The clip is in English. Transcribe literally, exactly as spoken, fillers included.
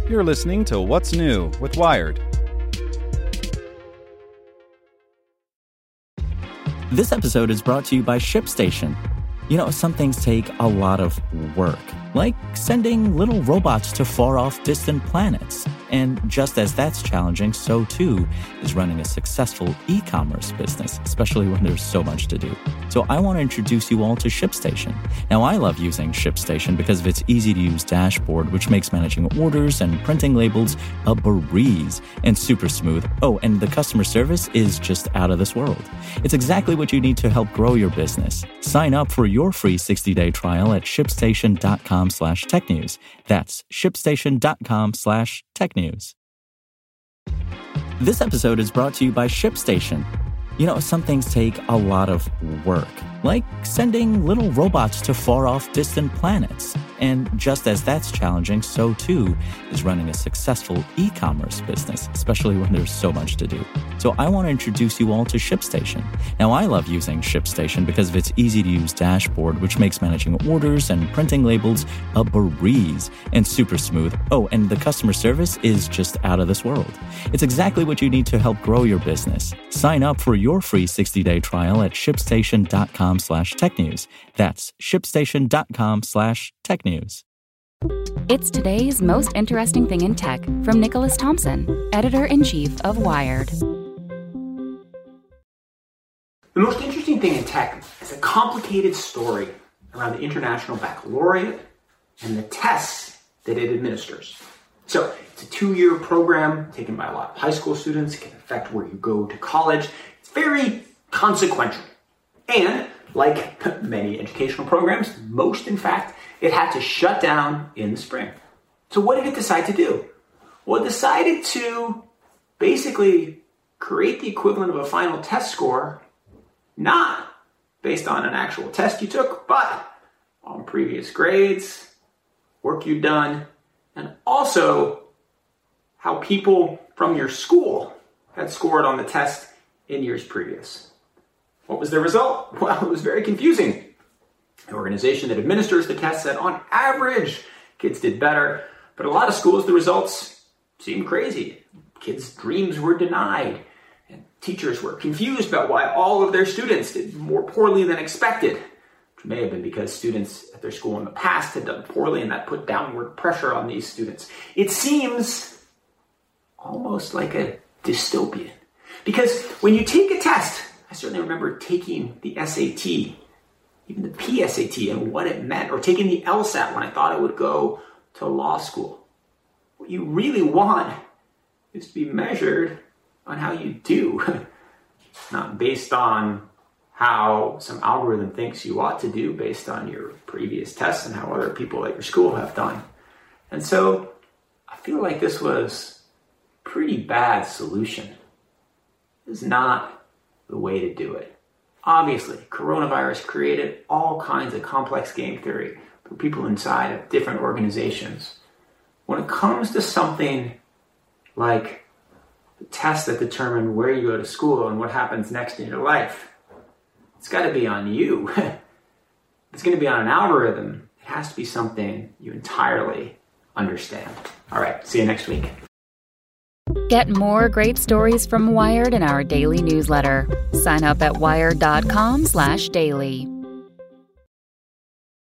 You're listening to What's New with Wired. This episode is brought to you by ShipStation. You know, some things take a lot of work, like sending little robots to far-off distant planets. And just as that's challenging, so too is running a successful e-commerce business, especially when there's so much to do. So I want to introduce you all to ShipStation. Now, I love using ShipStation because of its easy-to-use dashboard, which makes managing orders and printing labels a breeze and super smooth. Oh, and the customer service is just out of this world. It's exactly what you need to help grow your business. Sign up for your free sixty-day trial at shipstation.com slash technews. That's shipstation.com slash technews. This episode is brought to you by ShipStation. You know, some things take a lot of work, like sending little robots to far-off distant planets. And just as that's challenging, so too is running a successful e-commerce business, especially when there's so much to do. So I want to introduce you all to ShipStation. Now, I love using ShipStation because of its easy-to-use dashboard, which makes managing orders and printing labels a breeze and super smooth. Oh, and the customer service is just out of this world. It's exactly what you need to help grow your business. Sign up for your free sixty-day trial at shipstation.com slash technews. That's shipstation.com slash technews. It's today's most interesting thing in tech from Nicholas Thompson, editor-in-chief of Wired. The most interesting thing in tech is a complicated story around the International Baccalaureate and the tests that it administers. So it's a two-year program taken by a lot of high school students. It can affect where you go to college. It's very consequential. And like many educational programs, most, in fact, it had to shut down in the spring. So what did it decide to do? Well, it decided to basically create the equivalent of a final test score, not based on an actual test you took, but on previous grades, work you've done, and also how people from your school had scored on the test in years previous. What was the result? Well, it was very confusing. The organization that administers the test said on average, kids did better, but a lot of schools, the results seemed crazy. Kids' dreams were denied, and teachers were confused about why all of their students did more poorly than expected, which may have been because students at their school in the past had done poorly, and that put downward pressure on these students. It seems almost like a dystopian, because when you take a test, I certainly remember taking the S A T, even the P S A T and what it meant, or taking the LSAT when I thought I would go to law school. What you really want is to be measured on how you do, not based on how some algorithm thinks you ought to do based on your previous tests and how other people at your school have done. And so I feel like this was a pretty bad solution. This is not the way to do it. Obviously, coronavirus created all kinds of complex game theory for people inside of different organizations. When it comes to something like the tests that determine where you go to school and what happens next in your life, it's got to be on you. If it's going to be on an algorithm, it has to be something you entirely understand. All right, see you next week. Get more great stories from Wired in our daily newsletter. Sign up at wired.com slash daily.